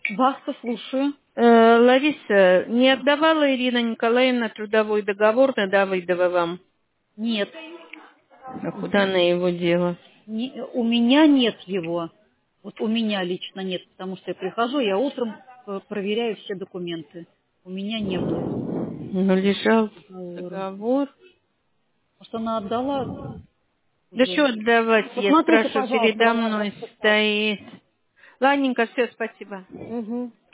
Вас слушаю. Лариса, не отдавала Ирина Николаевна трудовой договор на Давыдова вам? Нет. А куда она его дела? У меня нет его. Вот у меня лично нет, потому что я прихожу, я утром проверяю все документы. У меня не было Ну, лежал договора. договор. Может, она отдала Да уже? что отдавать, я Посмотрите, спрашиваю, пожалуйста, передо она мной стоит. Ладненько, все, спасибо. Угу.